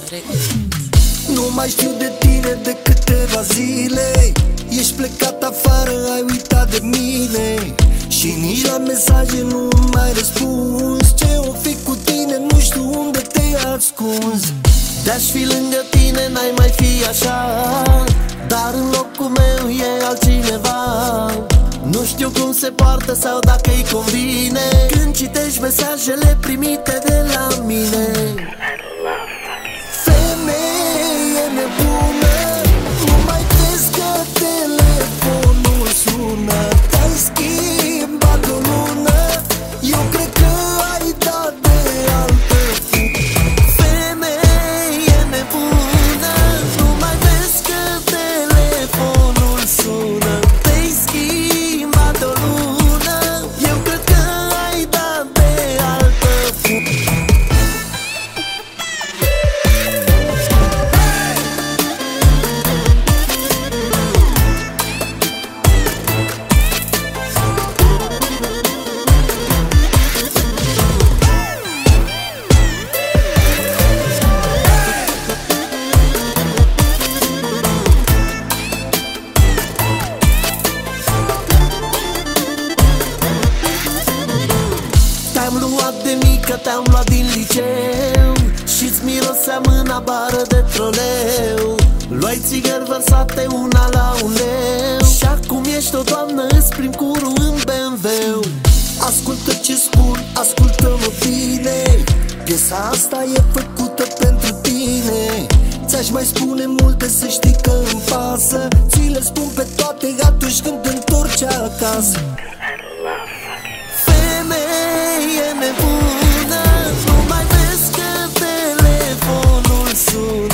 Tere. Nu mai știu de tine de câteva zile. Ești plecat afară, ai uitat de mine și nici la mesaje nu mai răspunzi. Ce o fi cu tine, nu știu unde te-ai ascuns. De-aș fi lângă tine, n-ai mai fi așa, dar în locul meu e altcineva. Nu știu cum se poartă sau dacă îi convine când citești mesajele primite de la mine. Femeie nebună, nu mai crezi că telefonul sună. Te-ai schimbat o lună, eu cred că ai dat de altă. Femeie nebună, nu mai vezi că telefonul sună. Te-ai schimbat o lună, eu cred că ai dat de altă. Te-am luat de mică, te-am luat din liceu și-ți mirosea mâna bară de troleu. Luai țigări vărsate una la un leu și acum ești o doamnă, îți plimbi curul în BMW. Ascultă ce spun, ascultă-mă bine, piesa asta e făcută pentru tine. Ți-aș mai spune multe, să știi că îmi pasă. Ți le spun pe toate atunci când te întorci acasă. Femeie nebună, nu mai vezi că telefonul sună.